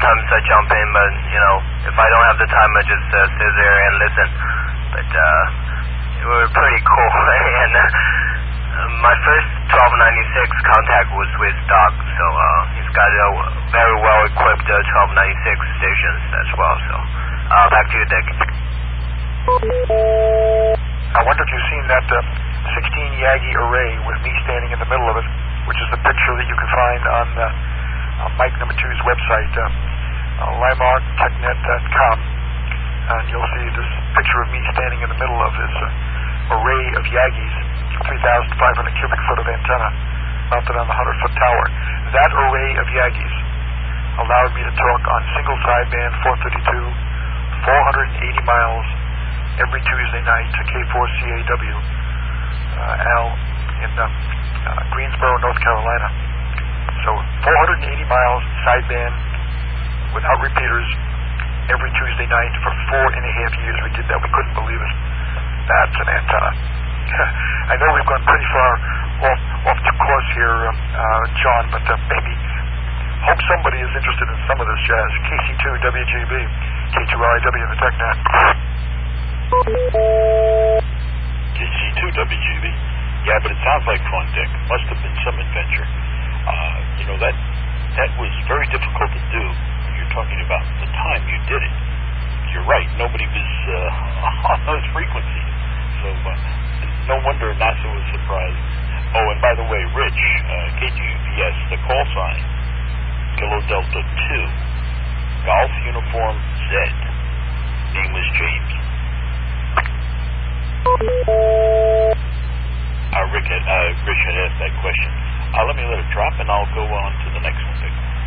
sometimes I jump in, but, if I don't have the time, I just sit there and listen. But it was pretty cool. And my first 1296 contact was with Doc, so he's got a very well-equipped 1296 stations as well. So back to you, Dick. I wonder if you've seen that 16 Yagi array with me standing in the middle of it, which is the picture that you can find on Mike number 2's website, limarktechnet.com, and you'll see this picture of me standing in the middle of this array of Yagis, 3,500 cubic foot of antenna mounted on the 100-foot tower. That array of Yagis allowed me to talk on single sideband 432, 480 miles every Tuesday night to K4CAW, Al in Greensboro, North Carolina. So 480 miles sideband without repeaters every Tuesday night for 4.5 years. We did that. We couldn't believe it. That's an antenna. I know we've gone pretty far off to course here, John, but maybe hope somebody is interested in some of this jazz. KC2 WGB, K2RIW, the TechNet. KC2 WGB. Yeah, but it sounds like fun, Dick. Must have been some adventure. That was very difficult to do when you're talking about the time you did it. You're right. Nobody was on those frequencies. So no wonder NASA was surprised. Oh, and by the way, Rich, KGUPS, the call sign, Kilo Delta 2, Golf Uniform Z. Name was James. Rich had asked that question. Let me let it drop, and I'll go on to the next one.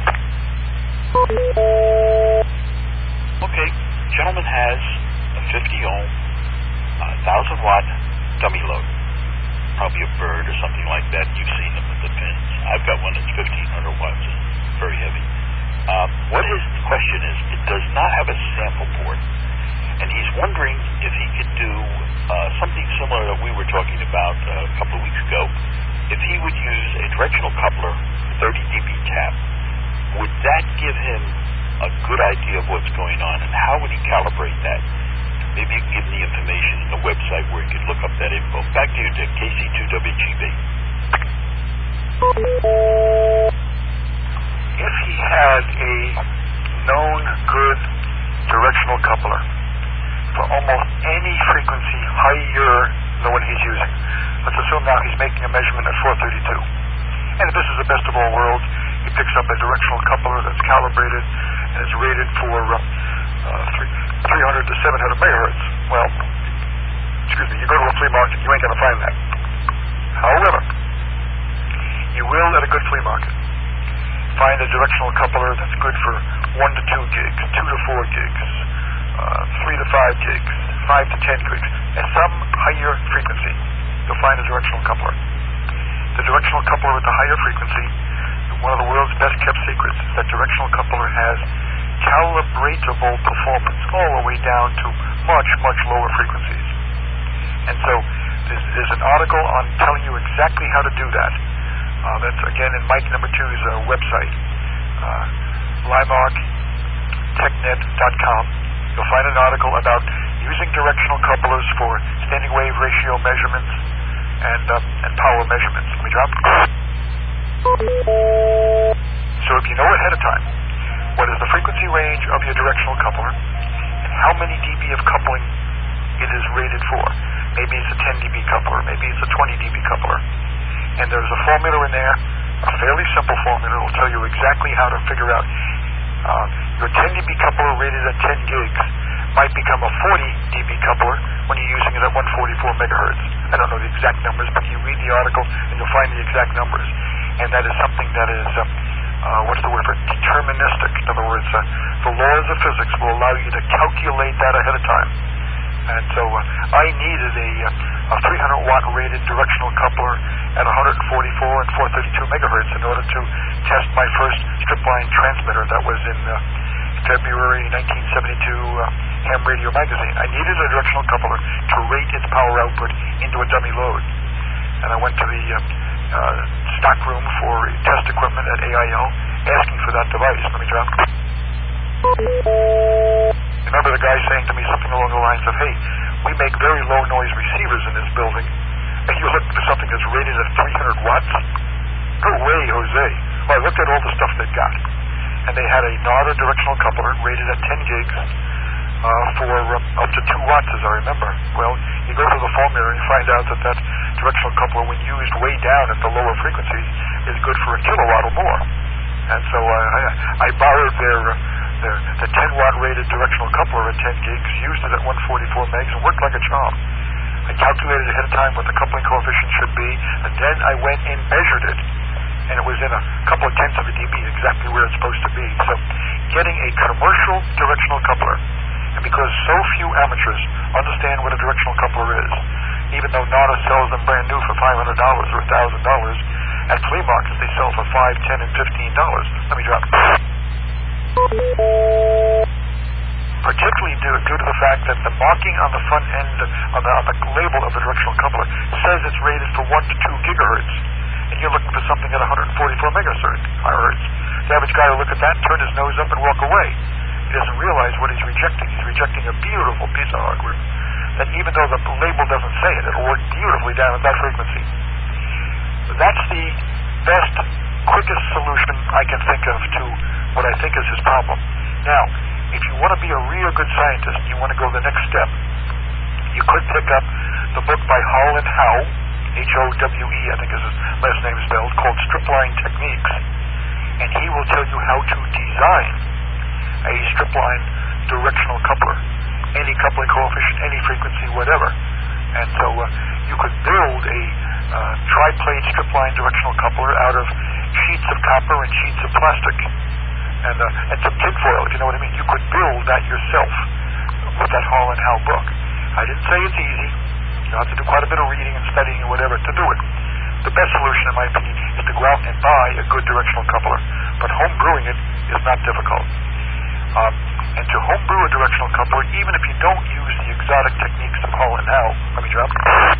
Okay, gentleman has a 50 ohm, 1,000 watt dummy load. Probably a bird or something like that. You've seen them with the pins. I've got one that's 1,500 watts and very heavy. What his question is, it does not have a sample port, and he's wondering if he could do something similar that we were talking about a couple of weeks ago. If he would use a directional coupler, 30 dB tap, would that give him a good idea of what's going on, and how would he calibrate that? Maybe you can give him the information in the website where he could look up that info. Back to you, Dick, KC2WGB. If he had a known good directional coupler for almost any frequency higher than what he's using, let's assume now he's making a measurement at 432. And if this is the best of all worlds, he picks up a directional coupler that's calibrated and is rated for 300 to 700 megahertz. Well, you go to a flea market, you ain't going to find that. However, you will at a good flea market find a directional coupler that's good for 1 to 2 gigs, 2 to 4 gigs, 3 to 5 gigs, 5 to 10 gigs. At some higher frequency, you'll find a directional coupler. The directional coupler with the higher frequency, one of the world's best kept secrets, is that directional coupler has calibratable performance all the way down to much, much lower frequencies. And so there's an article on telling you exactly how to do that. That's, again, in Mike number 2's website, limarktechnet.com. You'll find an article about using directional couplers for standing wave ratio measurements and power measurements. Let me drop. So if you know ahead of time what is the frequency range of your directional coupler and how many dB of coupling it is rated for, maybe it's a 10 dB coupler, maybe it's a 20 dB coupler, and there's a formula in there, a fairly simple formula that will tell you exactly how to figure out your 10 dB coupler rated at 10 gigs might become a 40 dB coupler when you're using it at 144 megahertz. I don't know the exact numbers, but you read the article and you'll find the exact numbers. And that is something that is, what's the word for it? Deterministic. In other words, the laws of physics will allow you to calculate that ahead of time. And so I needed a 300 watt rated directional coupler at 144 and 432 megahertz in order to test my first strip line transmitter. That was in February 1972 Ham Radio Magazine. I needed a directional coupler to rate its power output into a dummy load. And I went to the stock room for test equipment at AIL asking for that device. Let me drop. Remember the guy saying to me something along the lines of, hey, we make very low noise receivers in this building, and you're looking for something that's rated at 300 watts? No way, Jose. Well, I looked at all the stuff they've got, and they had a NADA directional coupler rated at 10 gigs for up to 2 watts, as I remember. Well, you go to the formula and you find out that that directional coupler, when used way down at the lower frequencies, is good for a kilowatt or more. And so I borrowed the 10-watt rated directional coupler at 10 gigs, used it at 144 megs, and worked like a charm. I calculated ahead of time what the coupling coefficient should be, and then I went and measured it, and it was in a couple of tenths of a dB, exactly where it's supposed to be. So getting a commercial directional coupler, and because so few amateurs understand what a directional coupler is, even though NADA sells them brand new for $500 or $1,000, at flea markets they sell for $5, $10, and $15. Let me drop. Particularly due to the fact that the marking on the front end, on the label of the directional coupler, says it's rated for 1 to 2 gigahertz, and you're looking for something at 144 megahertz. The average guy will look at that, turn his nose up, and walk away. He doesn't realize what he's rejecting. He's rejecting a beautiful piece of hardware that, even though the label doesn't say it, it'll work beautifully down at that frequency. That's the best, quickest solution I can think of to what I think is his problem. Now, if you want to be a real good scientist, you want to go the next step, you could pick up the book by Harlan Howe, H-O-W-E, I think is his last name spelled, called Stripline Techniques, and he will tell you how to design a stripline directional coupler, any coupling coefficient, any frequency, whatever. And so you could build a tri-plate stripline directional coupler out of sheets of copper and sheets of plastic and some tinfoil, if you know what I mean. You could build that yourself with that Harlan Howe book. I didn't say it's easy. You have to do quite a bit of reading and studying and whatever to do it. The best solution, in my opinion, is to go out and buy a good directional coupler. But home brewing it is not difficult. And to home brew a directional coupler, even if you don't use the exotic techniques of Harlan Howe, let me drop.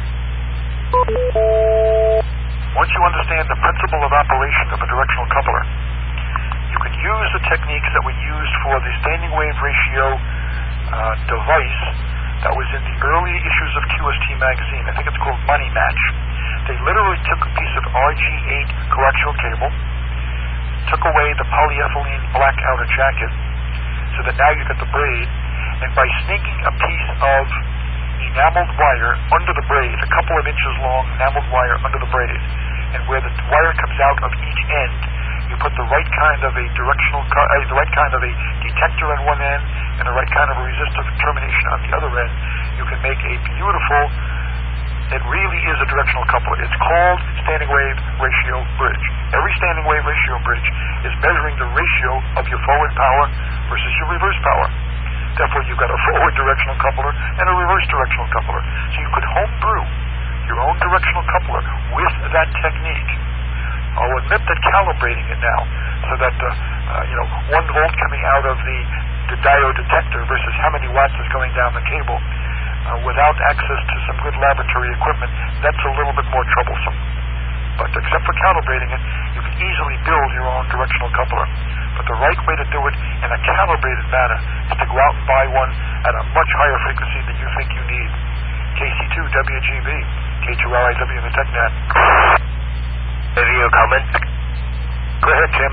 Once you understand the principle of operation of a directional coupler, you can use the techniques that were used for the standing wave ratio device that was in the early issues of QST magazine. I think it's called Money Match. They literally took a piece of RG8 coaxial cable, took away the polyethylene black outer jacket, so that now you get the braid, and by sneaking a piece of enameled wire under the braid, a couple of inches long enameled wire under the braid, and where the wire comes out of each end, you put the right kind of a the right kind of a detector on one end and the right kind of a resistive termination on the other end. You can make a beautiful, it really is a directional coupler. It's called standing wave ratio bridge. Every standing wave ratio bridge is measuring the ratio of your forward power versus your reverse power. Therefore, you've got a forward directional coupler and a reverse directional coupler. So you could home brew your own directional coupler with that technique. I'll admit that calibrating it now so that 1 volt coming out of the diode detector versus how many watts is going down the cable without access to some good laboratory equipment, that's a little bit more troublesome. But except for calibrating it, you can easily build your own directional coupler. But the right way to do it in a calibrated manner is to go out and buy one at a much higher frequency than you think you need. KC2 WGB, K2RIW in the TechNet. Have you a comment? Go ahead, Tim.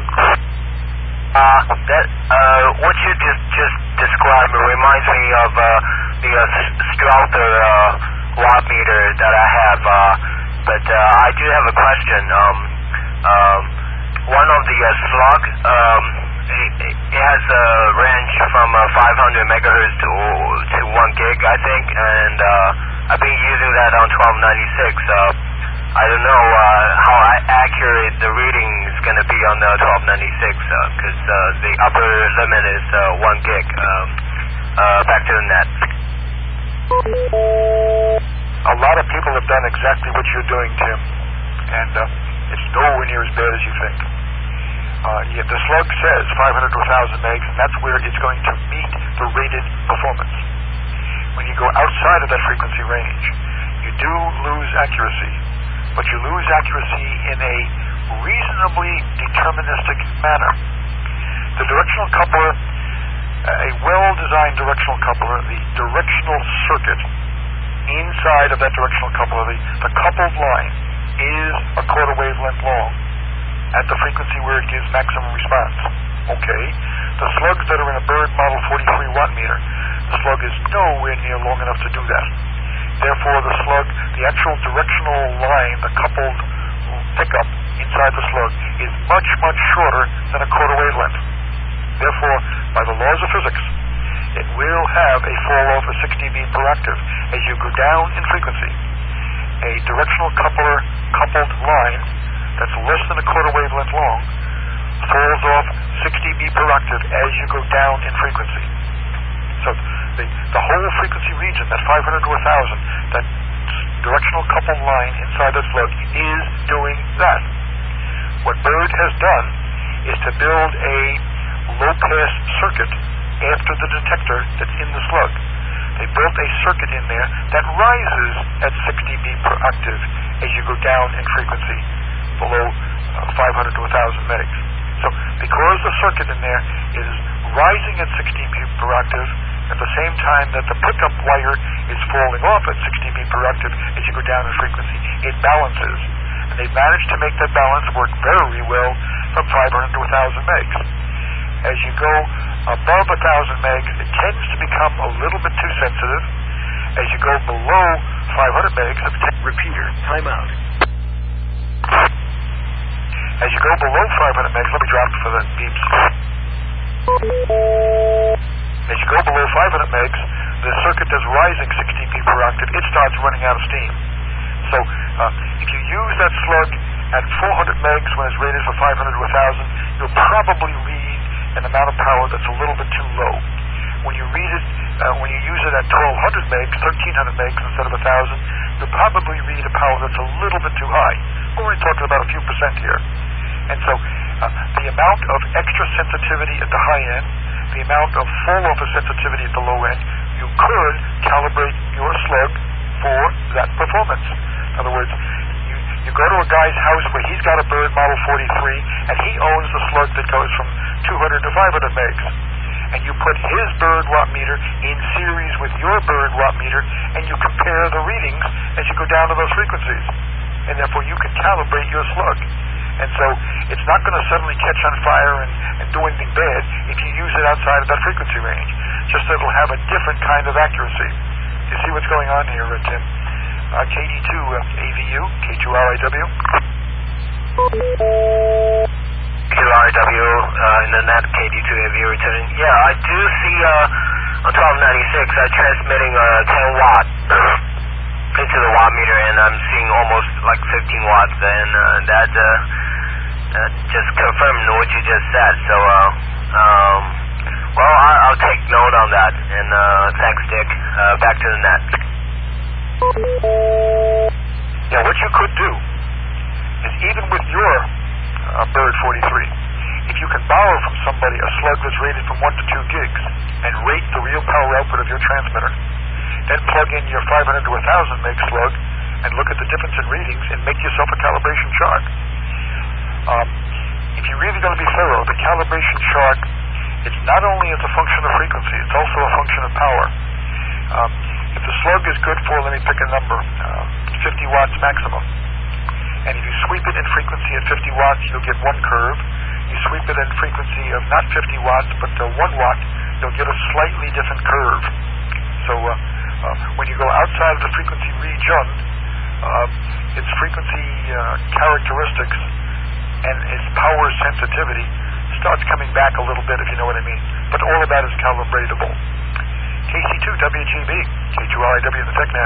What you just described reminds me of the Strother watt meter that I have. But I do have a question. One of the slug, it has a range from 500 megahertz to 1 gig, I think, and I've been using that on 1296. I don't know how accurate the reading is going to be on the 1296 because the upper limit is 1 gig. Back to the net. A lot of people have done exactly what you're doing, Tim, and it's nowhere near as bad as you think. The slug says 500 to 1,000 megs, and that's where it's going to meet the rated performance. When you go outside of that frequency range, you do lose accuracy, but you lose accuracy in a reasonably deterministic manner. The directional coupler a well-designed directional coupler, the directional circuit inside of that directional coupler, the coupled line, is a quarter wavelength long at the frequency where it gives maximum response. Okay? The slugs that are in a Bird Model 43 watt meter, the slug is nowhere near long enough to do that. Therefore, the slug, the actual directional line, the coupled pickup inside the slug, is much, much shorter than a quarter wavelength. Therefore, by the laws of physics, it will have a fall-off of 6 dB per octave as you go down in frequency. A directional coupler coupled line that's less than a quarter wavelength long falls off 6 dB per octave as you go down in frequency. So the whole frequency region, that 500 to 1,000, that directional coupled line inside that slug is doing that. What Bird has done is to build a low-pass circuit after the detector that's in the slug. They built a circuit in there that rises at 6 dB per octave as you go down in frequency below 500 to 1,000 megs. So because the circuit in there is rising at 6 dB per octave at the same time that the pickup wire is falling off at 6 dB per octave as you go down in frequency, it balances. And they've managed to make that balance work very well from 500 to 1,000 megs. As you go above 1,000 megs, it tends to become a little bit too sensitive. As you go below 500 megs, repeater, timeout. As you go below 500 megs, let me drop for the beeps. As you go below 500 megs, the circuit is rising 6 dB per octave. It starts running out of steam. So if you use that slug at 400 megs when it's rated for 500 to 1,000, you'll probably read an amount of power that's a little bit too low. When you read it, when you use it at 1,200 megs, 1,300 megs instead of 1,000, you'll probably read a power that's a little bit too high. We're only talking about a few percent here. And so the amount of extra sensitivity at the high end, the amount of fall-off of sensitivity at the low end, you could calibrate your slug for that performance. In other words, you go to a guy's house where he's got a Bird Model 43 and he owns the slug that goes from 200 to 500 megs. And you put his Bird watt meter in series with your Bird watt meter and you compare the readings as you go down to those frequencies. And therefore you can calibrate your slug. And so it's not going to suddenly catch on fire and do anything bad if you use it outside of that frequency range. Just that it'll have a different kind of accuracy. You see what's going on here, Tim? KD2 AVU, K2RIW. K2RIW in the net, KD2 AVU returning. Yeah, I do see on 1296 transmitting 10 watt into the watt meter, and I'm seeing almost like 15 watts, and that just confirmed what you just said. So, well, I'll take note on that, and thanks, Dick. Back to the net. Now, what you could do is, even with your Bird 43, if you can borrow from somebody a slug that's rated from 1 to 2 gigs and rate the real power output of your transmitter, then plug in your 500 to 1,000 meg slug and look at the difference in readings and make yourself a calibration chart. If you're really going to be thorough, the calibration chart, it's not only as a function of frequency, it's also a function of power. If the slug is good for, let me pick a number, 50 watts maximum, and if you sweep it in frequency at 50 watts, you'll get one curve. You sweep it in frequency of not 50 watts, but 1 watt, you'll get a slightly different curve. So when you go outside of the frequency region, its frequency characteristics and its power sensitivity starts coming back a little bit, if you know what I mean. But all of that is calibratable. KC2 WGB, K2RIW in the TechNet.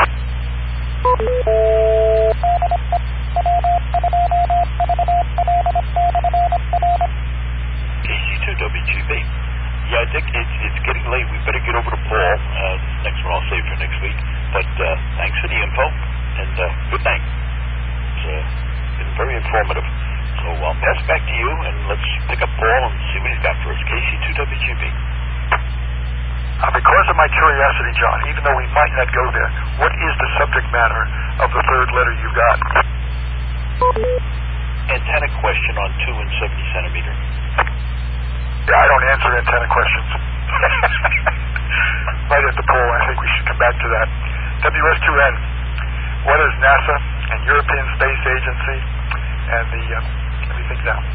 KC2 WGB. Yeah, Dick, it's getting late. We better get over to Paul. Next one I'll save for next week. But thanks for the info, and good night. It's been very informative. So I'll pass back to you, and let's pick up Paul and see what he's got for us. KC2 WGB. Because of my curiosity, John, even though we might not go there, what is the subject matter of the third letter you got? Antenna question on 2 and 70 centimeter. Yeah, I don't answer antenna questions. Right at the pole. I think we should come back to that. WS2N, what is NASA and European Space Agency and the, let me think now,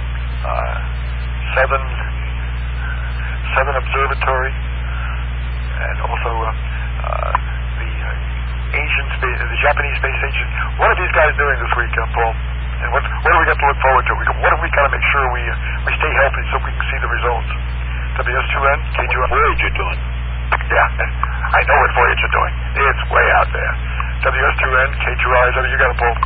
Southern Observatory, and also the Asian space, the Japanese Space Agency. What are these guys doing this week, Paul? And what do we got to look forward to? What have we got to make sure we stay healthy so we can see the results? WS2N, K2R. What Voyager doing? Yeah, I know what Voyager doing. It's way out there. WS2N, K2R. Is that what you got, Paul?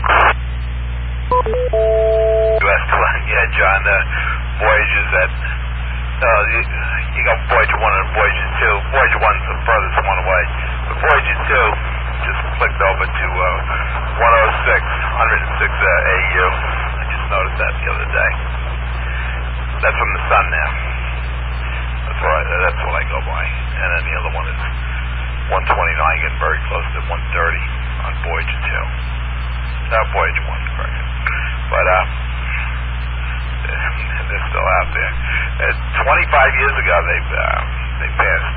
WS2N, yeah, John. Voyager's at. You got Voyager 1 and Voyager 2. Voyager 1's the furthest one away. But Voyager 2 just clicked over to 106 AU. I just noticed that the other day. That's from the sun now. That's what I go by. And then the other one is 129, getting very close to 130 on Voyager 2. Voyager 1, correct. But they're still out there. 25 years ago, they passed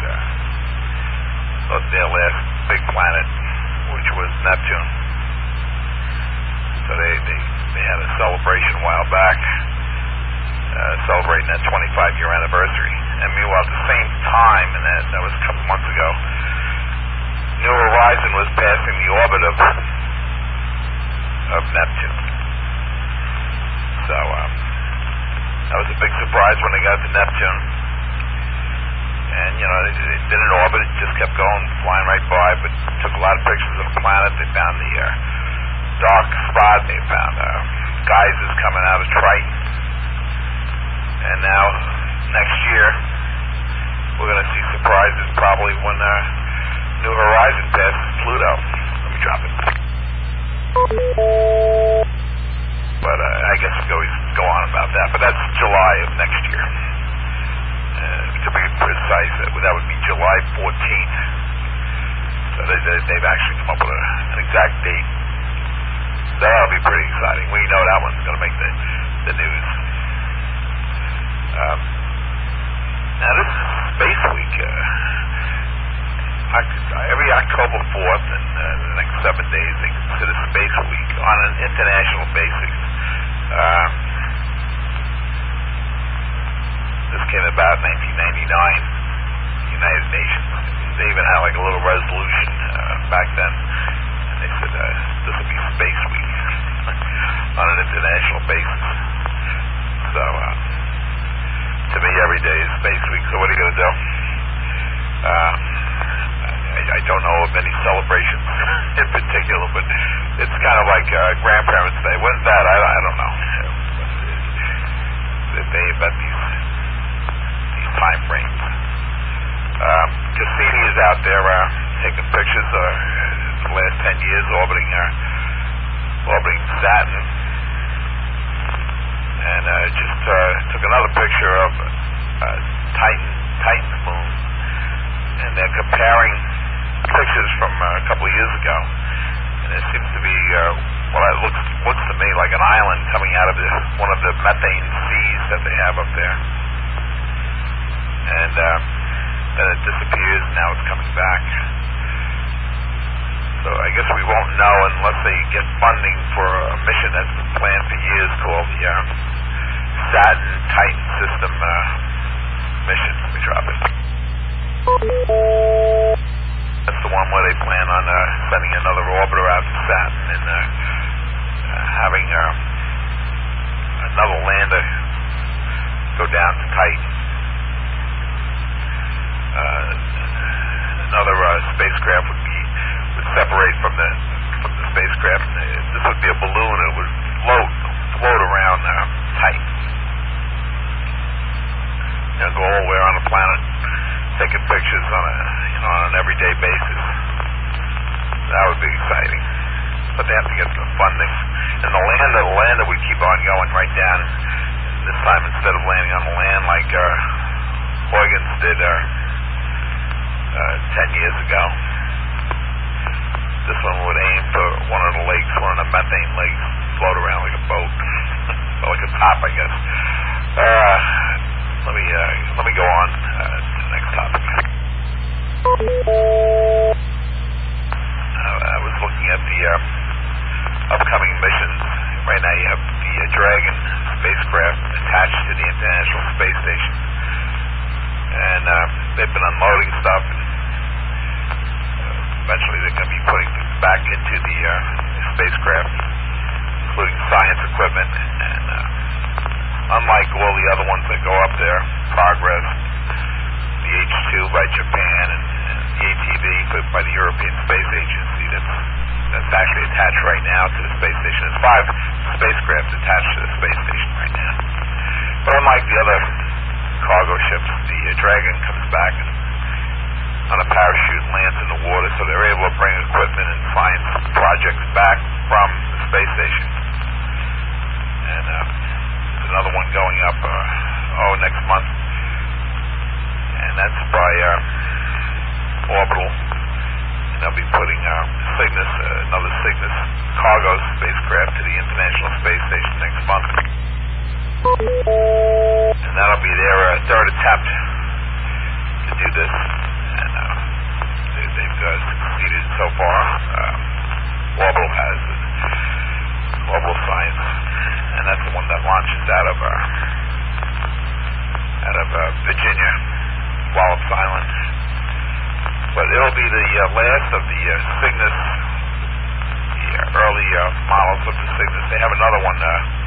their last big planet, which was Neptune. So they had a celebration a while back, celebrating that 25-year anniversary. And meanwhile, at the same time, and that was a couple months ago, New Horizon was passing the orbit of Neptune. So that was a big surprise when they got to Neptune. And, they did an orbit, it just kept going, flying right by, but took a lot of pictures of the planet. They found the dark spot. They found geysers coming out of Triton. And now, next year, we're going to see surprises probably when New Horizon passes Pluto. Let me drop it. But I guess we always go on about that. But that's July of next year. To be precise, that would be July 14th. So they've actually come up with an exact date. So that'll be pretty exciting. We know that one's going to make the news. Now this is Space Week. Every October 4th and the next 7 days they consider Space Week on an international basis. This came about in 1999, the United Nations. They even had like a little resolution back then. And they said this will be Space Week on an international basis. So to me, every day is Space Week. So what are you going to do? I don't know of any celebrations in particular, but it's kind of like Grandparents' Day. When's that? I don't know. They invent these time frames. Cassini is out there taking pictures the last 10 years orbiting Saturn, and just took another picture of Titan's moon, and they're comparing pictures from a couple of years ago, and there seems to be what looks to me like an island coming out of one of the methane seas that they have up there. And then it disappears, and now it's coming back. So I guess we won't know unless they get funding for a mission that's been planned for years called the Saturn-Titan system mission. Let me drop it. That's the one where they plan on sending another orbiter out to Saturn and having another lander go down to Titan. Another spacecraft would separate from the spacecraft. This would be a balloon. It would float around Titan. Go all the way around the planet, taking pictures on an everyday basis. That would be exciting. But they have to get the funding. And the lander would keep on going right down. This time, instead of landing on the land like Huygens did 10 years ago, this one would aim for one of the lakes, one of the methane lakes, float around like a boat, or like a top, I guess. Let me go on to the next topic. I was looking at the upcoming missions. Right now you have the Dragon spacecraft attached to the International Space Station. And they've been unloading stuff. And, eventually they're going to be putting things back into the spacecraft, including science equipment. And unlike all the other ones that go up there, Progress, the H-2 by Japan, and the ATV by the European Space Agency, that's actually attached right now to the space station. There's 5 spacecraft attached to the space station right now. But unlike the other cargo ships, the Dragon comes back on a parachute and lands in the water, so they're able to bring equipment and science projects back from the space station. And there's another one going up next month, and that's by Orbital. And they'll be putting Cygnus, another Cygnus cargo spacecraft to the International Space Station next month. And that'll be their third attempt to do this. And they've succeeded so far. Orbital has Orbital Science, and that's the one that launches out of Virginia, Wallops Island. But it'll be the last of the Cygnus, the early models of the Cygnus. They have another one,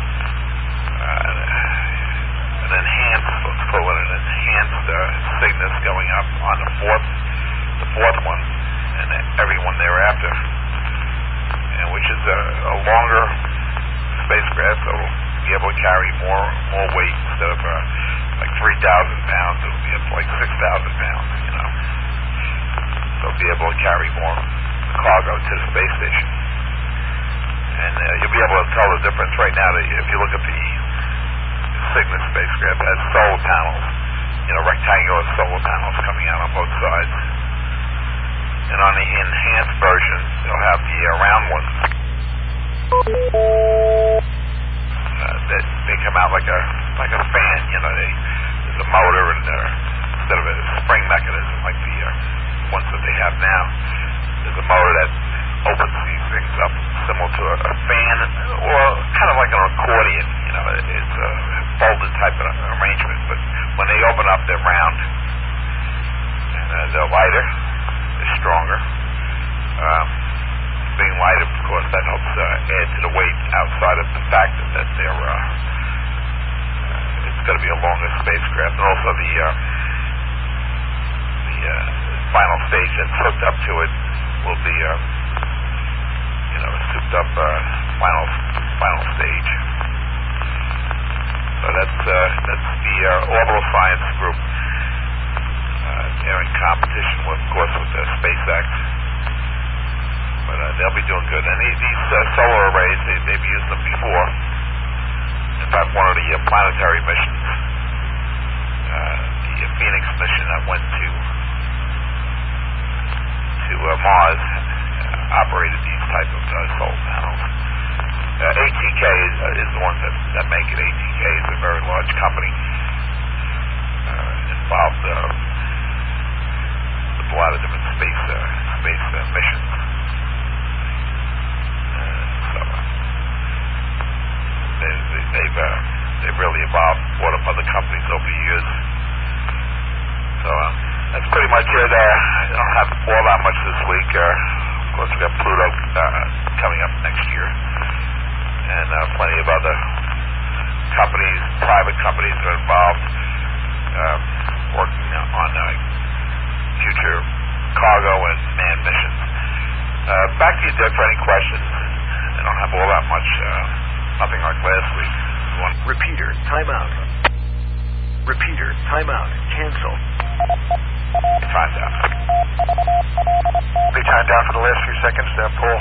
an enhanced, let's call it an enhanced Cygnus going up on the fourth one, and every one thereafter, and which is a longer spacecraft, so it'll be able to carry more weight instead of like 3,000 pounds. It'll be up to like 6,000 pounds, So it'll be able to carry more cargo to the space station. And you'll be able to tell the difference right now that if you look at the Cygnus spacecraft, it has solar panels, rectangular solar panels coming out on both sides. And on the enhanced version, they'll have the round ones. They come out like a fan, there's a motor, and instead of a spring mechanism like the ones that they have now, there's a motor that opens these things up similar to a fan, or kind of like an accordion. It's a folded type of arrangement, but when they open up, they're round, and they're lighter, they're stronger. Being lighter, of course, that helps add to the weight outside of the fact that they're it's going to be a longer spacecraft, and also the final stage that's hooked up to it will be a souped up final stage. So that's the Orbital Science Group. They're in competition with, of course, with SpaceX. But they'll be doing good. And these solar arrays, they've used them before. In fact, one of the planetary missions, the Phoenix mission that went to Mars, operated these type of solar panels. ATK is the one that make it. ATK is a very large company involved with a lot of different space missions. They've really evolved, bought up other companies over the years. So that's pretty much it. I don't have all that much this week. Of course, we got Pluto coming up next year, and plenty of other companies, private companies are involved, working on future cargo and manned missions. Back to you, Dick, for any questions. I don't have all that much. Nothing like last week. Repeater, timeout. Repeater, timeout. Cancel. Timed out. Be timed out for the last few seconds there, Paul.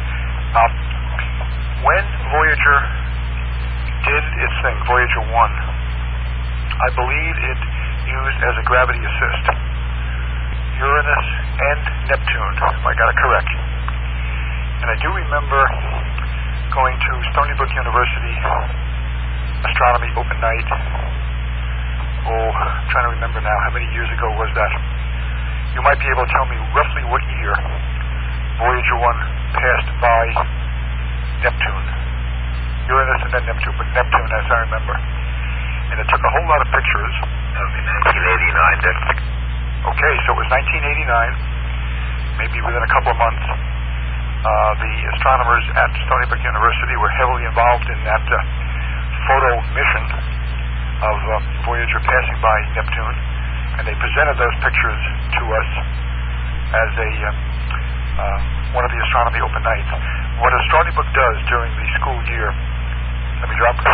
When Voyager did its thing, Voyager 1, I believe it used as a gravity assist Uranus and Neptune, if I got it correct. And I do remember going to Stony Brook University astronomy open night. I'm trying to remember now, how many years ago was that? you might be able to tell me roughly what year Voyager 1 passed by Neptune. Uranus and then Neptune, but Neptune as I remember. And it took a whole lot of pictures. That would be 1989, Dick. Okay, so it was 1989, maybe within a couple of months. The astronomers at Stony Brook University were heavily involved in that photo mission of Voyager passing by Neptune, and they presented those pictures to us as one of the astronomy open nights. What a Stony Brook does during the school year, let me drop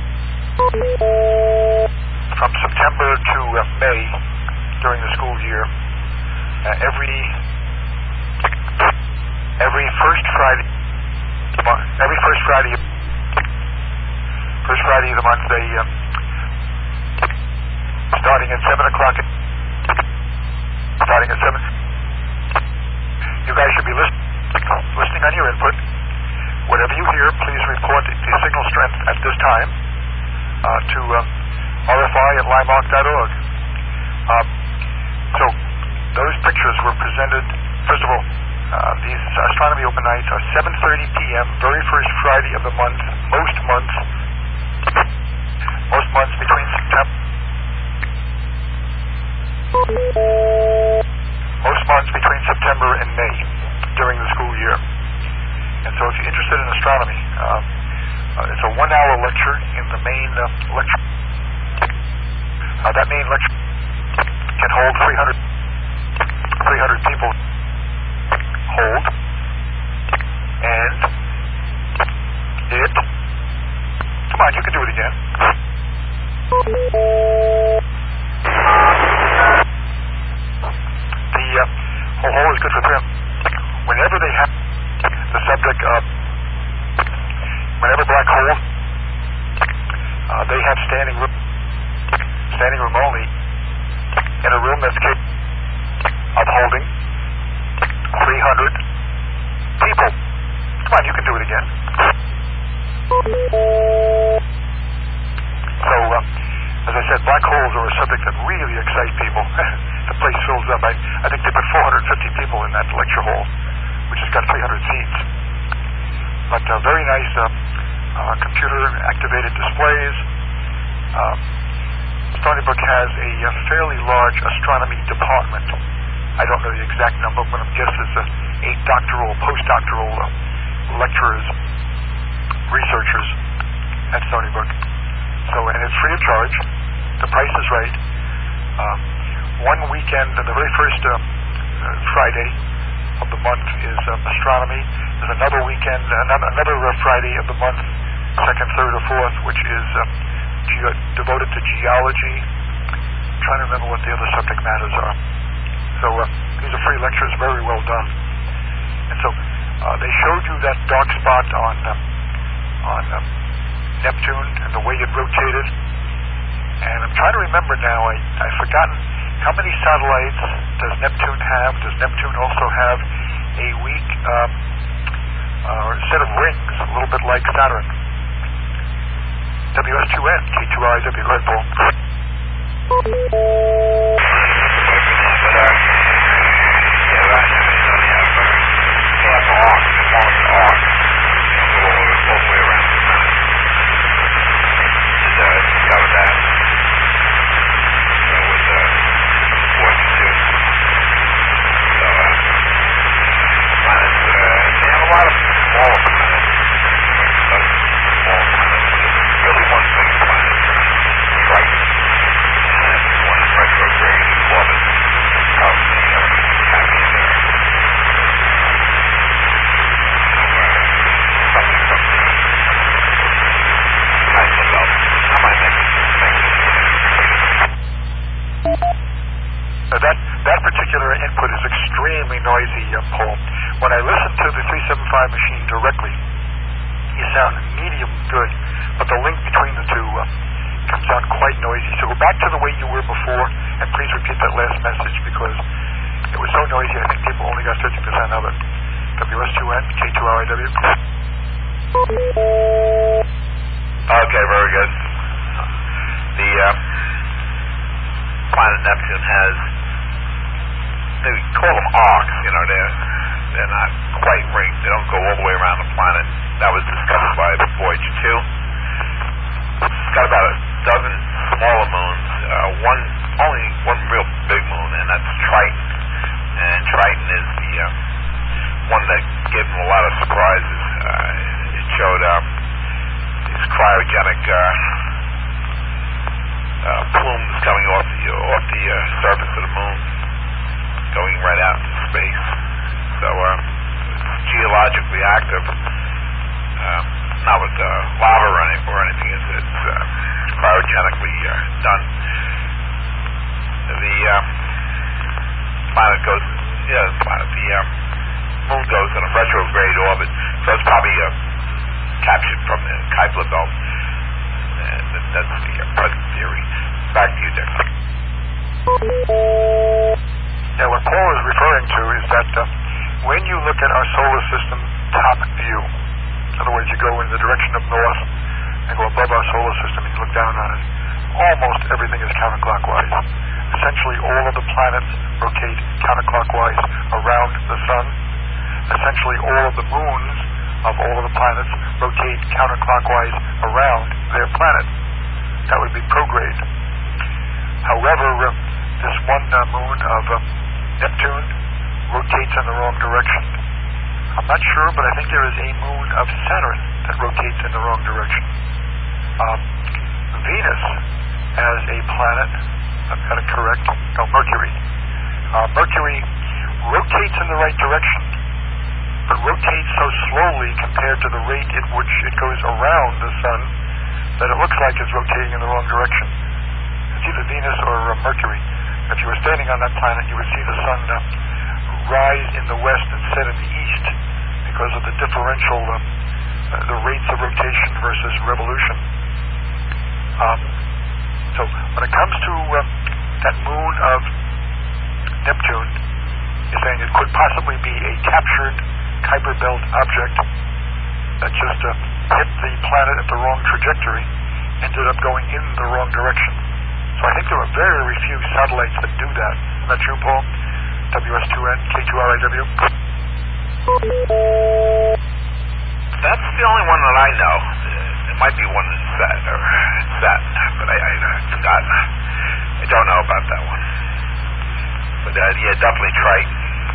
from September to May during the school year, every first Friday of the month, they starting at 7 o'clock. Starting at 7. You guys should be listening on your input. Whatever you hear, please report the signal strength at this time to rfi@limark.org. So those pictures were presented. First of all, these astronomy open nights are 7:30 p.m. very first Friday of the month. Most months between September. Most months between September and May during the school year. And so if you're interested in astronomy, it's a 1-hour lecture in the main lecture. That main lecture can hold 300 people. Hold. And it... Come on, you can do it again. The whole hole is good for 300. Whenever they have the subject of... Whenever black holes, they have standing room only in a room that's capable of holding 300 people. Come on, you can do it again. So, as I said, black holes are a subject that really excite people. The place fills up. I think they put 450 people in that lecture hall, which has got 300 seats. But very nice computer-activated displays. Stony Brook has a fairly large astronomy department. I don't know the exact number, but I'm guessing it's 8 doctoral, postdoctoral lecturers, researchers at Stony Brook. So, and it's free of charge. The price is right. One weekend, the very first Friday of the month is astronomy. There's another weekend, another Friday of the month, second, third, or fourth, which is devoted to geology. I'm trying to remember what the other subject matters are. So these are free lectures, very well done. And so they showed you that dark spot on Neptune and the way it rotated. And I'm trying to remember now. I've forgotten how many satellites does Neptune have. Does Neptune also have a weak set of rings, a little bit like Saturn? WS2N, K2RIW, go ahead, Paul. That particular input is extremely noisy, Paul. When I listen to the 375 machine directly, you sound medium good, but the link between the two comes out quite noisy. So go back to the way you were before, and please repeat that last message, because it was so noisy, I think people only got 50% of it. WS2N, K2RIW. Okay, very good. The planet Neptune has they call them arcs. They're not quite rings. They don't go all the way around the planet. That was discovered by Voyager 2. It's got about a dozen smaller moons. Only one real big moon, and that's Triton. And Triton is the one that gave them a lot of surprises. It showed these cryogenic plumes coming off the surface of the moon, going right out into space. So it's geologically active, not with lava or anything. It's cryogenically done. The moon goes in a retrograde orbit, so it's probably captured from the Kuiper belt. And that's the present theory. Back to you, Dick. Yeah, what Paul is referring to is that when you look at our solar system top view, in other words, you go in the direction of north and go above our solar system and you look down on it, almost everything is counterclockwise. Essentially, all of the planets rotate counterclockwise around the sun. Essentially, all of the moons of all of the planets rotate counterclockwise around their planet. That would be prograde. However, this one moon of Neptune rotates in the wrong direction. I'm not sure, but I think there is a moon of Saturn that rotates in the wrong direction. Venus as a planet, I've got it correct, no, Mercury. Mercury rotates in the right direction, but rotates so slowly compared to the rate at which it goes around the sun that it looks like it's rotating in the wrong direction. It's either Venus or Mercury. If you were standing on that planet, you would see the sun rise in the west and set in the east because of the differential, the rates of rotation versus revolution. So when it comes to that moon of Neptune, you're saying it could possibly be a captured Kuiper belt object that just hit the planet at the wrong trajectory, ended up going in the wrong direction. So I think there are very, very few satellites that do that. Isn't that true, Paul? WS2N, K2RIW? That's the only one that I know. There might be one in Saturn, but I forgot. I don't know about that one. But yeah, definitely Triton.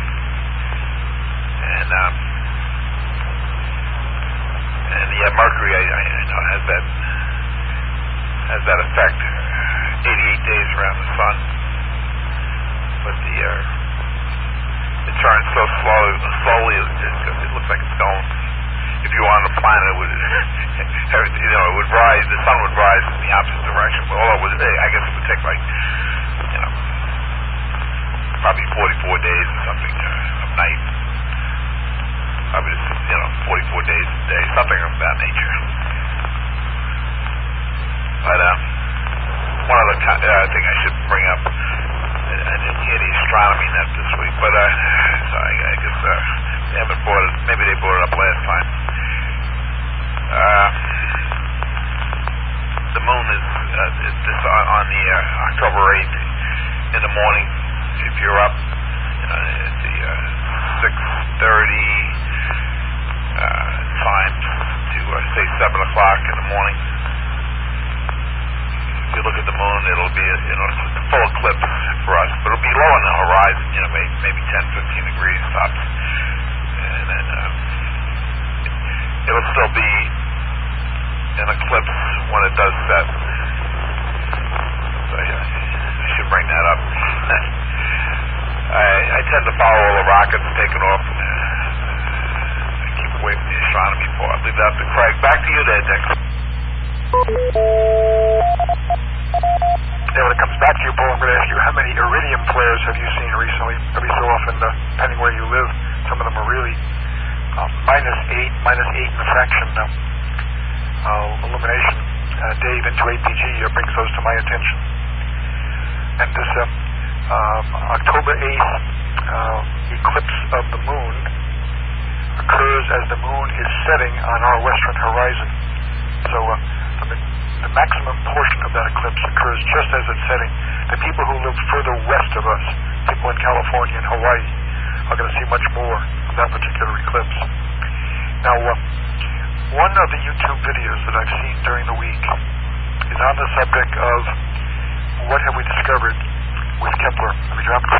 And yeah, Mercury, I know has that effect. 88 days around the sun, but it turns so slowly. It looks like it's going. If you were on the planet, it would, it would rise. The sun would rise in the opposite direction. But I guess it would take probably 44 days or something of night. Probably 44 days a day, something of that nature. But one other thing I should bring up, I didn't hear the astronomy net this week, but so I guess they haven't brought it. Maybe they brought it up last time. The moon is on the October 8th in the morning. If you're up, at the 6:30 time to say 7 o'clock in the morning. If you look at the moon, it'll be a full eclipse for us, but it'll be low on the horizon, maybe 10-15 degrees tops, and then it'll still be an eclipse when it does set. So I should bring that up. I tend to follow all the rockets taking off. I keep away from the astronomy part. Leave that to Craig. Back to you there, Dick. When it comes back to you, Paul, I'm going to ask you, how many iridium flares have you seen recently? Every so often, depending where you live, some of them are really -8 and a fraction illumination. Dave into APG brings those to my attention. And this October 8th eclipse of the moon occurs as the moon is setting on our western horizon. So the maximum portion of that eclipse occurs just as it's setting. The people who live further west of us, people in California, California and Hawaii are going to see much more of that particular eclipse. Now, one of the YouTube videos that I've seen during the week is on the subject of what have we discovered with Kepler. Let me drop it.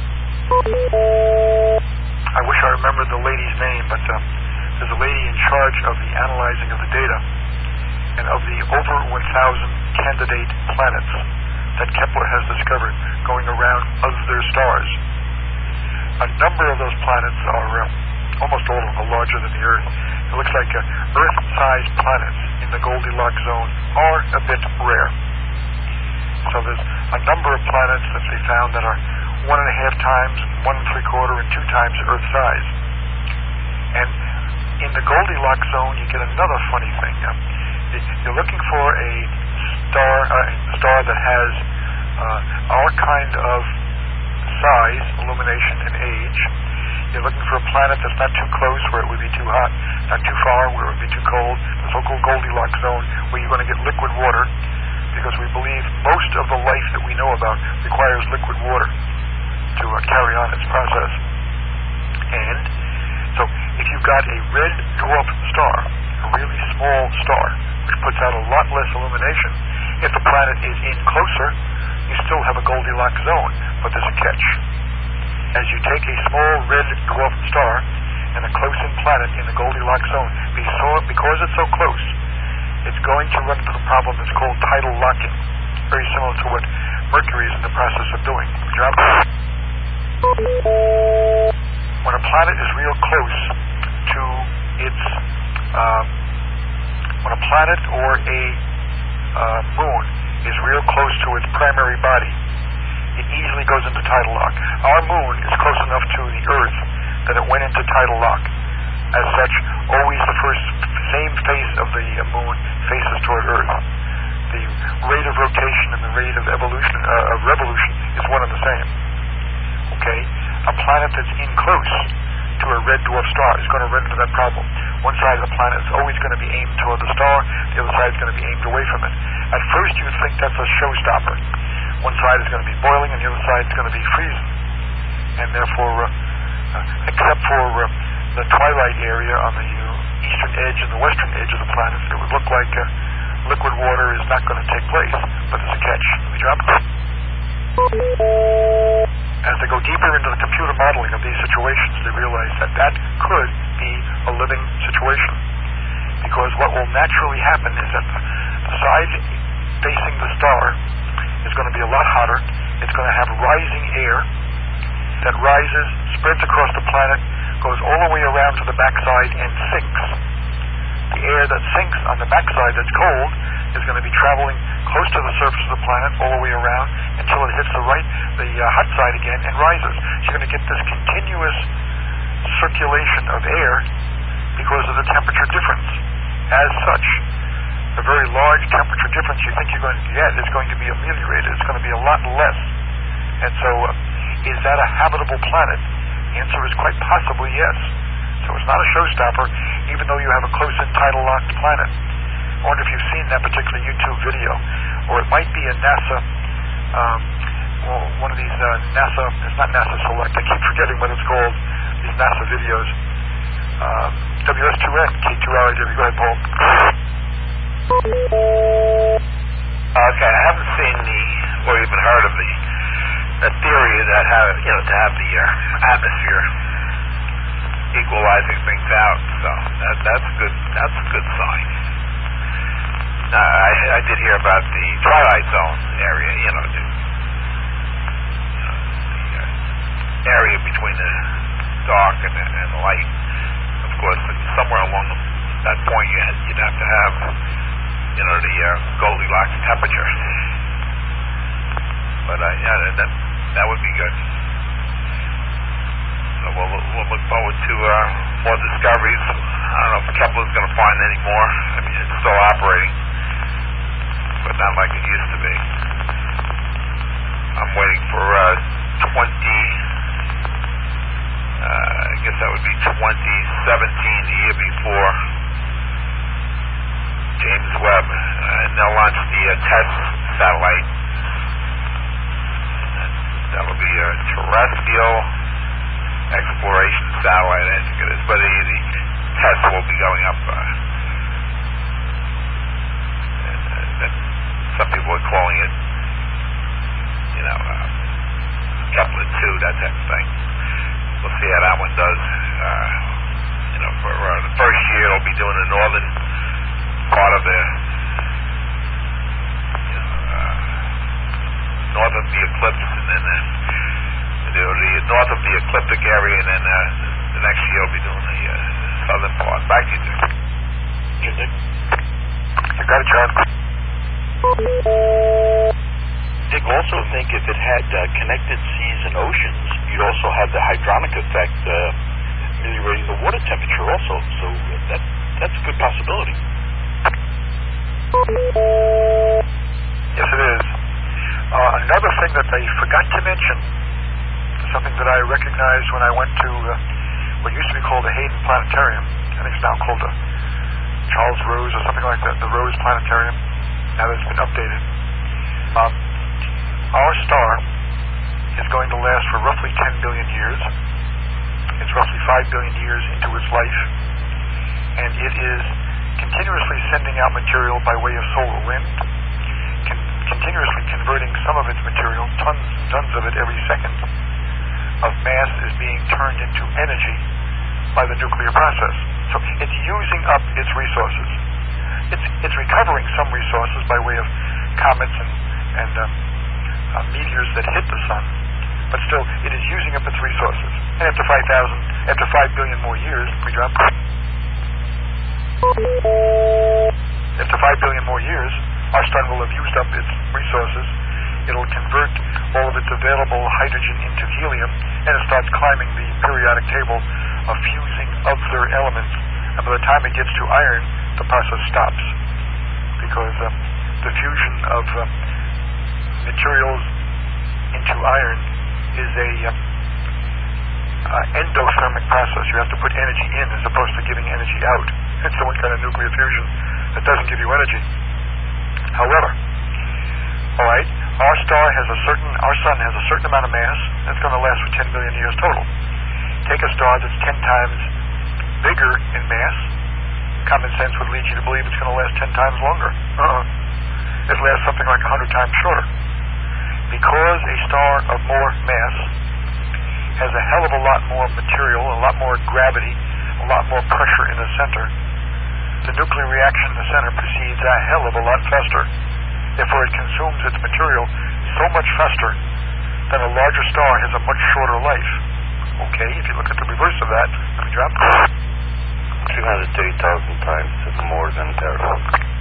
I wish I remembered the lady's name, but there's a lady in charge of the analyzing of the data and of the over 1,000 candidate planets that Kepler has discovered going around other stars. A number of those planets are, almost all of them are larger than the Earth. It looks like Earth-sized planets in the Goldilocks zone are a bit rare. So there's a number of planets that they found that are 1.5 times, 1 3/4, and 2 times Earth size. And in the Goldilocks zone, you get another funny thing. You're looking for a star that has our kind of size, illumination, and age. You're looking for a planet that's not too close where it would be too hot, not too far where it would be too cold, the so-called Goldilocks zone where you're going to get liquid water, because we believe most of the life that we know about requires liquid water to carry on its process. And so if you've got a red dwarf star, a really small star, which puts out a lot less illumination, if the planet is in closer, you still have a Goldilocks zone, but there's a catch. As you take a small red dwarf star and a close-in planet in the Goldilocks zone, because it's so close, it's going to run into the problem that's called tidal locking, very similar to what Mercury is in the process of doing. When a planet is real close to its, when a planet or a moon is real close to its primary body, it easily goes into tidal lock. Our moon is close enough to the Earth that it went into tidal lock. As such, always the same face of the moon faces toward Earth. The rate of rotation and the rate of revolution is one and the same. Okay? A planet that's in close to a red dwarf star is going to run into that problem. One side of the planet is always going to be aimed toward the star, the other side is going to be aimed away from it. At first you would think that's a showstopper. One side is going to be boiling and the other side is going to be freezing. And therefore, except for the twilight area on the eastern edge and the western edge of the planet, it would look like liquid water is not going to take place. But there's a catch. Let me drop it. As they go deeper into the computer modeling of these situations, they realize that that could be a living situation. Because what will naturally happen is that the side facing the star is going to be a lot hotter. It's going to have rising air that rises, spreads across the planet, goes all the way around to the backside and sinks. The air that sinks on the backside that's cold is going to be traveling close to the surface of the planet all the way around until it hits the hot side again and rises. So you're going to get this continuous circulation of air because of the temperature difference. As such, the very large temperature difference you think you're going to get is going to be ameliorated. It's going to be a lot less. And so, is that a habitable planet? The answer is quite possibly yes. So it's not a showstopper, even though you have a close-in tidal-locked planet. I wonder if you've seen that particular YouTube video. Or it might be a NASA, one of these NASA, it's not NASA Select, I keep forgetting what it's called, these NASA videos. WS2N, K2LIW. Go ahead, Paul. Okay, I haven't seen or even heard of the theory that to have the atmosphere equalizing things out. So that's good. That's a good sign. I did hear about the Twilight Zone area. The area between the dark and the light. Of course, somewhere along that point, you'd have to have the Goldilocks temperature. But that would be good. So we'll look forward to more discoveries. I don't know if Kepler's going to find any more. I mean, it's still operating, but not like it used to be. I'm waiting for I guess that would be 2017, the year before James Webb, and they'll launch the TESS satellite. That'll be terrestrial exploration satellite, I think it is. But the test will be going up. Some people are calling it, Kepler 2, that type of thing. We'll see how that one does. For the first year, it'll be doing the northern part of the north of the eclipse, and then the north of the ecliptic area, and then the next year it'll be doing the southern part. Back to you, Dick. You got it, John. Dick, also think if it had connected seas and oceans, you'd also have the hydronic effect, ameliorating the water temperature also. So that's a good possibility. Yes, it is. Another thing that I forgot to mention, something that I recognized when I went to what used to be called the Hayden Planetarium. I think it's now called the Charles Rose or something like that, the Rose Planetarium. Now that it's been updated. Our star is going to last for roughly 10 billion years. It's roughly 5 billion years into its life. And it is continuously sending out material by way of solar wind, continuously converting some of its material, tons and tons of it every second, of mass is being turned into energy by the nuclear process. So it's using up its resources. It's recovering some resources by way of comets and meteors that hit the sun, but still it is using up its resources. And after 5 billion more years, after 5 billion more years, our sun will have used up its resources. It'll convert all of its available hydrogen into helium, and it starts climbing the periodic table of fusing other elements. And by the time it gets to iron, the process stops, because the fusion of materials into iron is a endothermic process. You have to put energy in as opposed to giving energy out. It's the one kind of nuclear fusion that doesn't give you energy. However, all right, our sun has a certain amount of mass that's going to last for 10 billion years total. Take a star that's 10 times bigger in mass. Common sense would lead you to believe it's going to last 10 times longer. It lasts something like 100 times shorter. Because a star of more mass has a hell of a lot more material, a lot more gravity, a lot more pressure in the center, the nuclear reaction in the center proceeds a hell of a lot faster. Therefore, it consumes its material so much faster that a larger star has a much shorter life. Okay, if you look at the reverse of that, let me drop. 230,000 times more than Earth.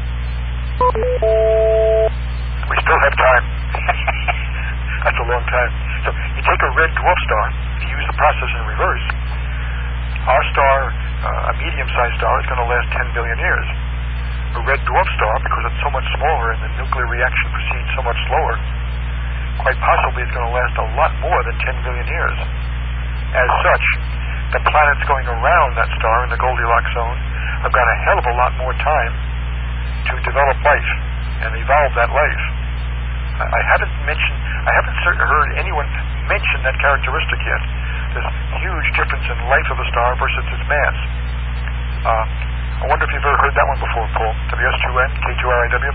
We still have time. That's a long time. So you take a red dwarf star, you use the process in reverse. Our star, a medium-sized star, is going to last 10 billion years. A red dwarf star, because it's so much smaller and the nuclear reaction proceeds so much slower, quite possibly it's going to last a lot more than 10 billion years. As such, the planets going around that star in the Goldilocks zone have got a hell of a lot more time to develop life and evolve that life. I haven't heard anyone mention that characteristic yet. This huge difference in life of a star versus its mass. I wonder if you've ever heard that one before, Paul. WS2N, K2RIW.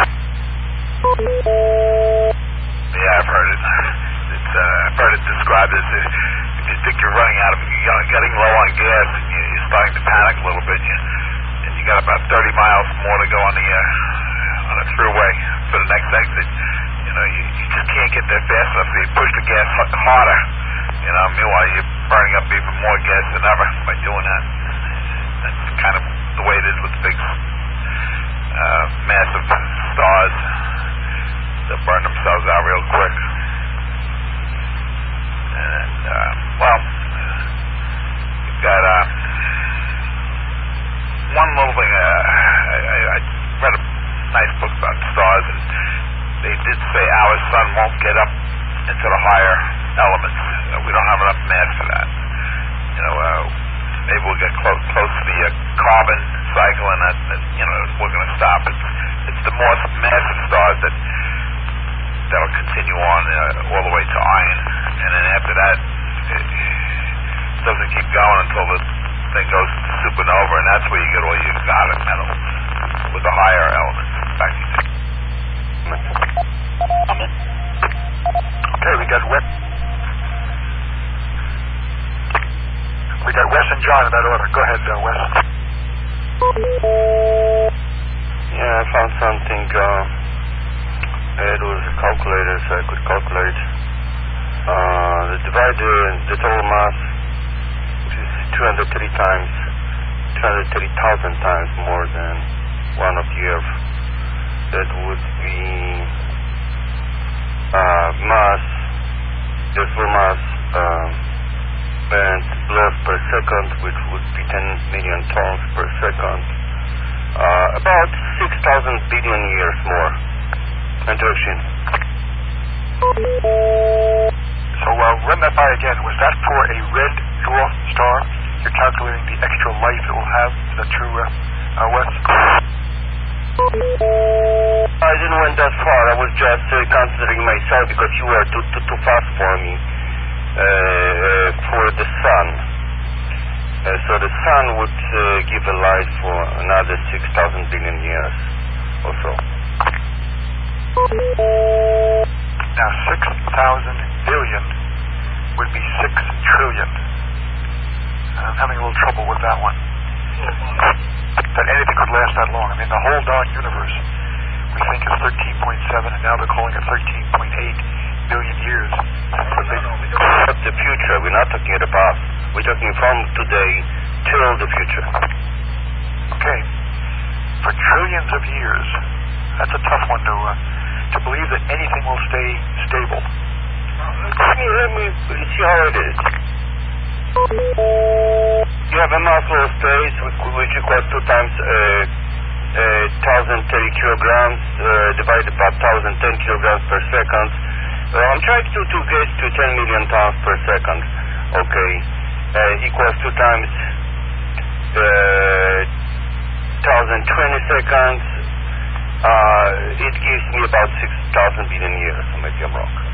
Yeah, I've heard it. I've heard it described as if you think you're running out of, getting low on gas, and you're starting to panic a little bit, and you got about 30 miles more to go on the thruway for the next exit. You just can't get there fast enough, so you push the gas harder. Meanwhile you're burning up even more gas than ever by doing that. That's kind of the way it is with big, massive stars. They'll burn themselves out real quick. And, you've got one little thing. I read a nice book about stars, and they did say our sun won't get up into the higher elements. We don't have enough mass for that. Maybe we'll get close to the carbon cycle, and that we're going to stop. It's the more massive stars that'll continue on all the way to iron, and then to keep going until the thing goes supernova, and that's where you get all your exotic metals with the higher elements. Back to you. Okay, we got Wes. We got Wes and John in that order. Go ahead, Wes. Yeah, I found something. It was a calculator, so I could calculate. Divide the total mass, which is 230,000 times more than one of the Earth. That would be mass, useful mass, and loss per second, which would be 10 million tons per second. About 6,000 billion years more. Introduction. So run that by again. Was that for a red dwarf star? You're calculating the extra life it will have. Is that true, Wes? I didn't went that far. I was just considering myself because you were too fast for me. For the sun. So the sun would give a light for another 6,000 billion years or so. Now 6,000 billion would be 6 trillion. I'm having a little trouble with that one. That anything could last that long. I mean, the whole darn universe we think is 13.7, and now they're calling it 13.8 billion years. That's the future. We're not talking the past. We're talking from today till the future. Okay. For trillions of years, that's a tough one to believe that anything will stay stable. Let me see how it is. You have a mass of space which equals 2 times 1,030 kilograms divided by 1,010 kilograms per second. I'm trying to get to 10 million tons per second. Okay. Equals 2 times 1,020 seconds. It gives me about 6,000 billion years. So maybe I'm wrong.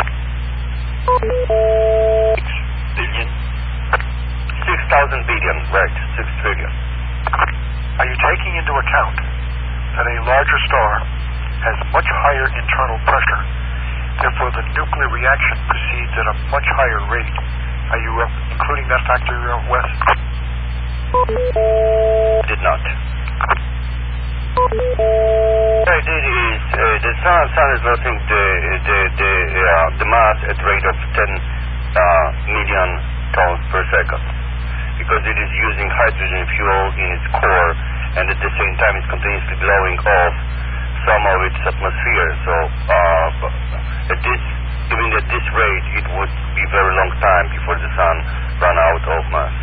6 billion? 6,000 billion, right. 6 trillion. Are you taking into account that a larger star has much higher internal pressure, therefore the nuclear reaction proceeds at a much higher rate? Are you including that factor, Wes? Did not. What I did is the sun is losing the mass at rate of 10 million tons per second because it is using hydrogen fuel in its core, and at the same time it's continuously blowing off some of its atmosphere. So even at this rate, it would be a very long time before the sun run out of mass.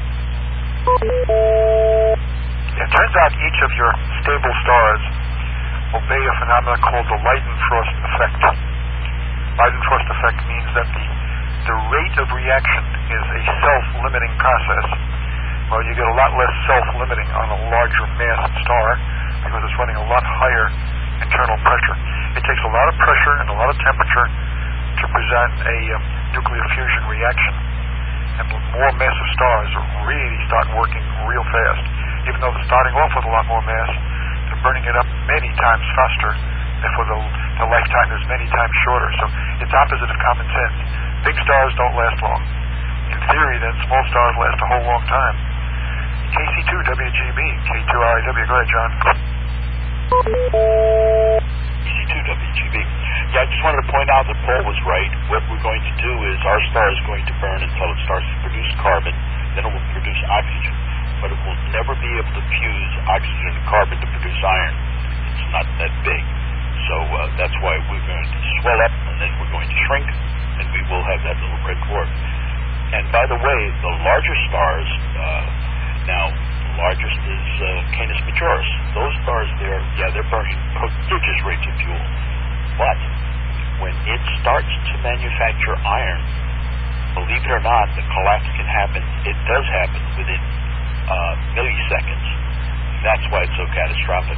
It turns out each of your stable stars obey a phenomenon called the Leidenfrost effect. Leidenfrost effect means that the rate of reaction is a self-limiting process. Well, you get a lot less self-limiting on a larger mass star because it's running a lot higher internal pressure. It takes a lot of pressure and a lot of temperature to present a nuclear fusion reaction. And more massive stars really start working real fast. Even though they're starting off with a lot more mass, they're burning it up many times faster, therefore the lifetime is many times shorter. So it's opposite of common sense. Big stars don't last long. In theory, then, small stars last a whole long time. KC2 WGB, K2RIW. Go ahead, John. KC2 WGB. Yeah, I just wanted to point out that Paul was right. What we're going to do is our star is going to burn until it starts to produce carbon, then it will produce oxygen. But it will never be able to fuse oxygen and carbon to produce iron. It's not that big. So that's why we're going to swell up, and then we're going to shrink, and we will have that little red dwarf. And by the way, the larger stars, now the largest is Canis Majoris. Those stars there, they're burning prodigious rates of fuel. But when it starts to manufacture iron, believe it or not, the collapse can happen. It does happen within milliseconds. That's why it's so catastrophic.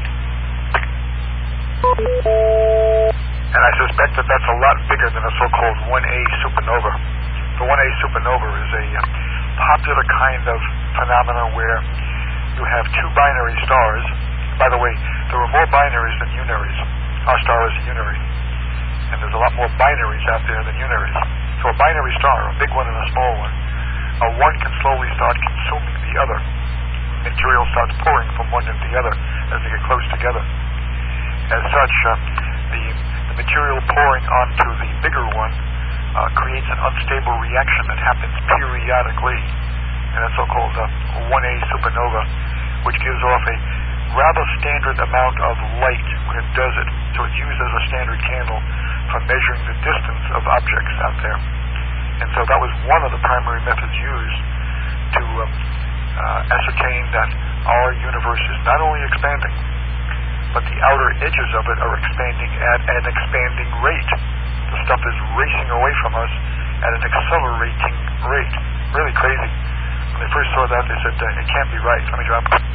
And I suspect that that's a lot bigger than a so-called 1A supernova. The 1A supernova is a popular kind of phenomenon where you have two binary stars. By the way, there are more binaries than unaries. Our star is a unary. And there's a lot more binaries out there than unaries. So a binary star, a big one and a small one, one can slowly start consuming the other. Material starts pouring from one into the other as they get close together. As such, the material pouring onto the bigger one creates an unstable reaction that happens periodically, and that's so-called 1A supernova, which gives off a rather standard amount of light when it does it. So it's used as a standard candle for measuring the distance of objects out there. And so that was one of the primary methods used to ascertain that our universe is not only expanding, but the outer edges of it are expanding at an expanding rate. The stuff is racing away from us at an accelerating rate. Really crazy. When they first saw that, they said, it can't be right. Let me drop it.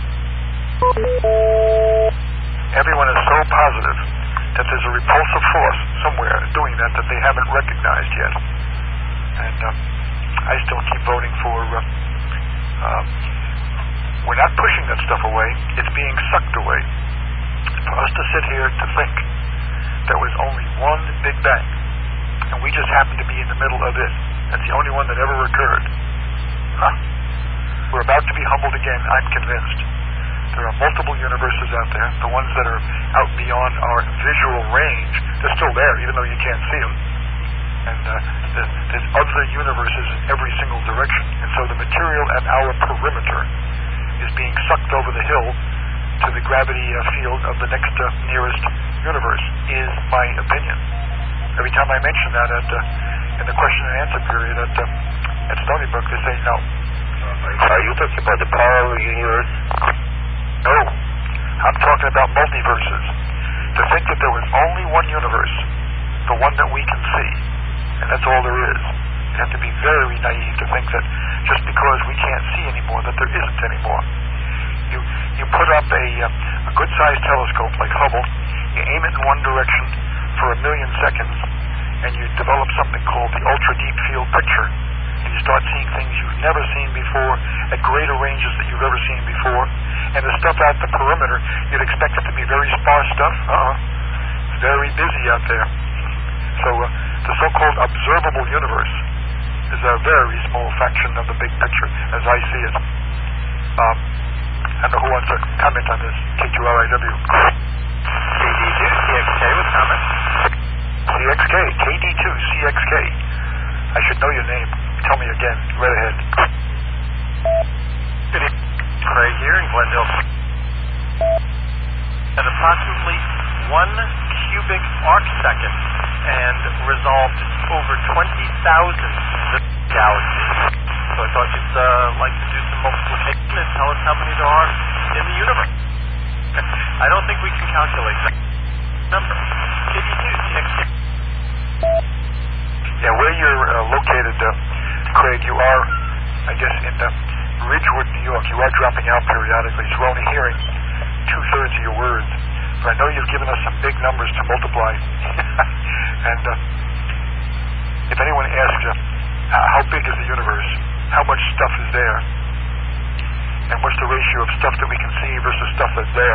Everyone is so positive that there's a repulsive force somewhere doing that they haven't recognized yet. And I still keep voting for... we're not pushing that stuff away. It's being sucked away. For us to sit here to think there was only one Big Bang, and we just happen to be in the middle of it. That's the only one that ever occurred. We're about to be humbled again, I'm convinced. There are multiple universes out there. The ones that are out beyond our visual range, they're still there, even though you can't see them. And there's other universes in every single direction. And so the material at our perimeter is being sucked over the hill to the gravity field of the next nearest universe, is my opinion. Every time I mention that in the question and answer period at Stony Brook, they say no. Are you talking about the parallel universe? No. I'm talking about multiverses. To think that there was only one universe, the one that we can see, and that's all there is. You have to be very naive to think that just because we can't see anymore, that there isn't anymore. You put up a good-sized telescope like Hubble, you aim it in one direction for 1 million seconds, and you develop something called the ultra-deep field picture, and you start seeing things you've never seen before at greater ranges that you've ever seen before, and the stuff out the perimeter, you'd expect it to be very sparse stuff. It's very busy out there. So the so-called observable universe is a very small fraction of the big picture, as I see it. I don't know who wants to comment on this. K2RIW. KD2 CXK with comment. CXK. KD2 CXK. I should know your name. Tell me again. Right ahead. Good evening. Craig here in Glendale. At approximately 1 cubic arc second and resolved over 20,000 galaxies. So I thought you'd like to do some multiplication and tell us how many there are in the universe. I don't think we can calculate that number. KD2 CXK. Yeah, where you're located, Craig, you are, I guess, in Ridgewood, New York. You are dropping out periodically, so we're only hearing 2/3 of your words. But I know you've given us some big numbers to multiply. And if anyone asks you, how big is the universe? How much stuff is there? And what's the ratio of stuff that we can see versus stuff that's there?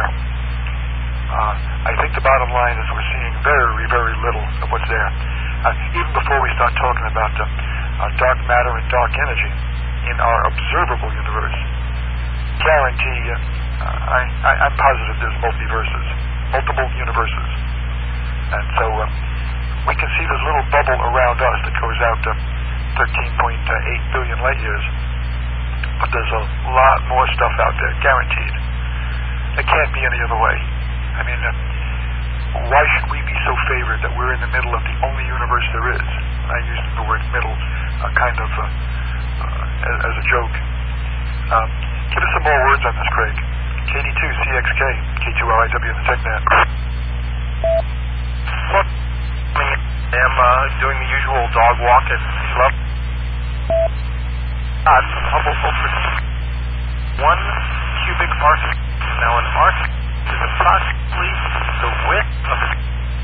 I think the bottom line is we're seeing very, very little of what's there. Even before we start talking about dark matter and dark energy in our observable universe, guarantee I'm positive there's multiple universes. And so we can see this little bubble around us that goes out 13.8 billion light years. But there's a lot more stuff out there, guaranteed. It can't be any other way. I mean, why should we be so favored that we're in the middle of the only universe there is? I use the word middle kind of as a joke. Give us some more words on this, Craig. KD2 CXK, K2RIW in the TechNet. Well, I am doing the usual dog walk at sea level. Hubble Ultra 1 cubic arc. Now an arc is approximately the width of a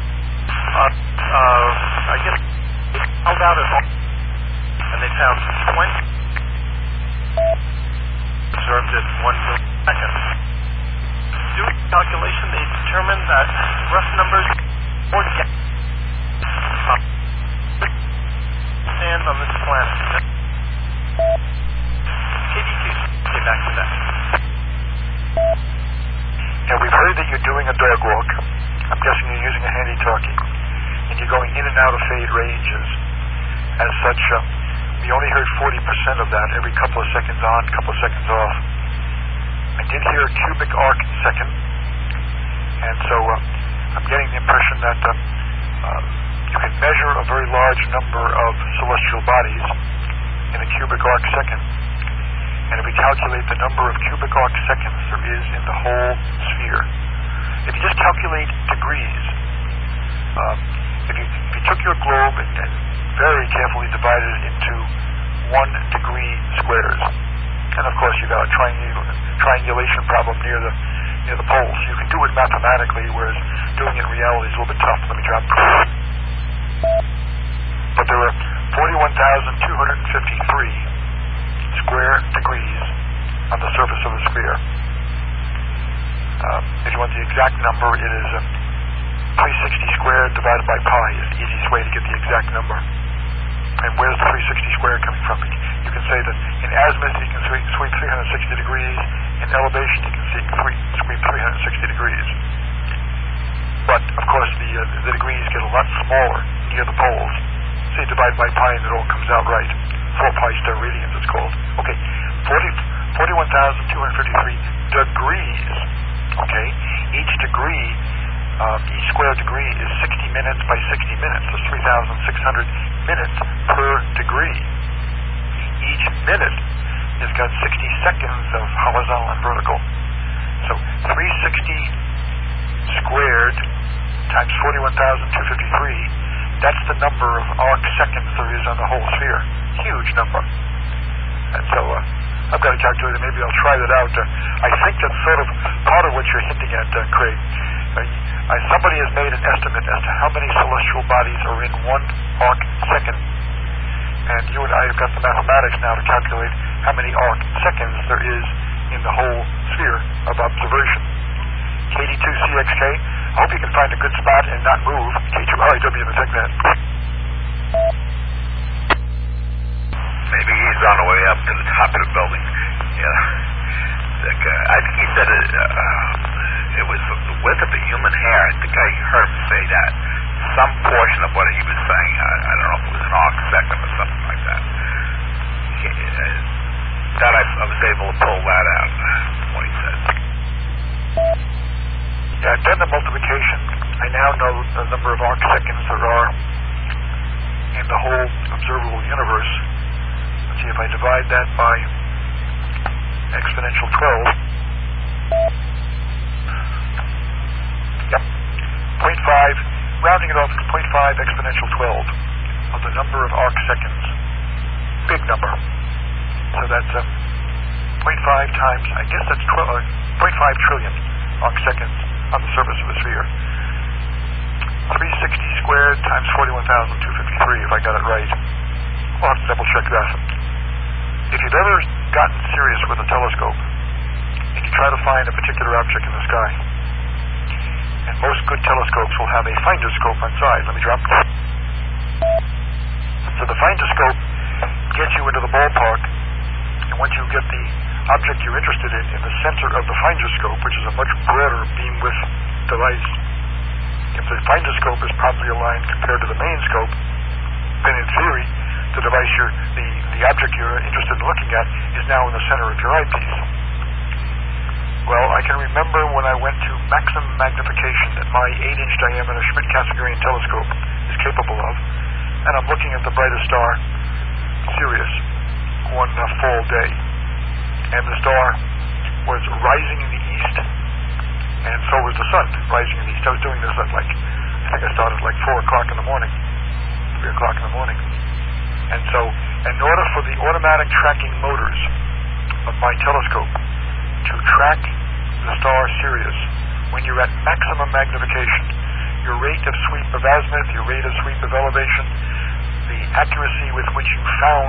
I guess held out at all, and they found 20 land on this planet. KD2, get back to that. Now, we've heard that you're doing a dog walk. I'm guessing you're using a handy-talkie, and you're going in and out of fade ranges. As such, we only heard 40% of that, every couple of seconds on, couple of seconds off. I did hear a cubic arc second, and so I'm getting the impression that you can measure a very large number of celestial bodies in a cubic arc second. And if we calculate the number of cubic arc seconds there is in the whole sphere, if you just calculate degrees, if you took your globe and very carefully divided it into 1 degree squares, and of course you got a triangulation problem near the poles. You can do it mathematically, whereas doing it in reality is a little bit tough. Let me drop. But there are 41,253 square degrees on the surface of the sphere. If you want the exact number, it is 360 squared divided by pi is the easiest way to get the exact number. And where's the 360 squared coming from? You can say that in azimuth you can sweep 360 degrees, in elevation you can sweep 360 degrees. But, of course, the degrees get a lot smaller near the poles. So you divide by pi and it all comes out right. 4 pi star radians it's called. Okay, 41,253 degrees. Okay, each degree, each square degree is 60 minutes by 60 minutes. That's 3,600 minutes per degree. Each minute has got 60 seconds of horizontal and vertical. So 360 squared times 41,253, that's the number of arc seconds there is on the whole sphere. Huge number. And so I've got a calculator. Maybe I'll try that out. I think that's sort of part of what you're hinting at, Craig. Somebody has made an estimate as to how many celestial bodies are in 1 arc second. And you and I have got the mathematics now to calculate how many arc seconds there is in the whole sphere of observation. KD2CXK, I hope you can find a good spot and not move. K2RIW in the TechNet. Maybe he's on the way up to the top of the building. Yeah. I think he said it was the width of the human hair. I think I heard him say that. Some portion of what he was saying, I don't know if it was an arc second or something like that. That I was able to pull that out, what he said. Yeah, I've done the multiplication. I now know the number of arc seconds there are in the whole observable universe. Let's see if I divide that by exponential 12. Yep. 0.5, rounding it off to 0.5 exponential 12 of the number of arc seconds. Big number. So that's 0.5 times, I guess that's 0.5 trillion arc seconds on the surface of the sphere. 360 squared times 41,253, if I got it right. We'll have to double check that. If you've ever gotten serious with a telescope and you try to find a particular object in the sky, and most good telescopes will have a finder scope on side. Let me drop. So the finder scope gets you into the ballpark, and once you get the object you're interested in the center of the finder scope, which is a much broader beam width device, if the finder scope is properly aligned compared to the main scope, then in theory, the device the object you're interested in looking at is now in the center of your eyepiece. Well, I can remember when I went to maximum magnification that my 8-inch diameter Schmidt-Cassegrain telescope is capable of, and I'm looking at the brightest star, Sirius, one fall day. And the star was rising in the east, and so was the sun rising in the east. I was doing this at I think I started at 4 o'clock in the morning, 3 o'clock in the morning. And so, in order for the automatic tracking motors of my telescope to track the star Sirius, when you're at maximum magnification, your rate of sweep of azimuth, your rate of sweep of elevation, the accuracy with which you found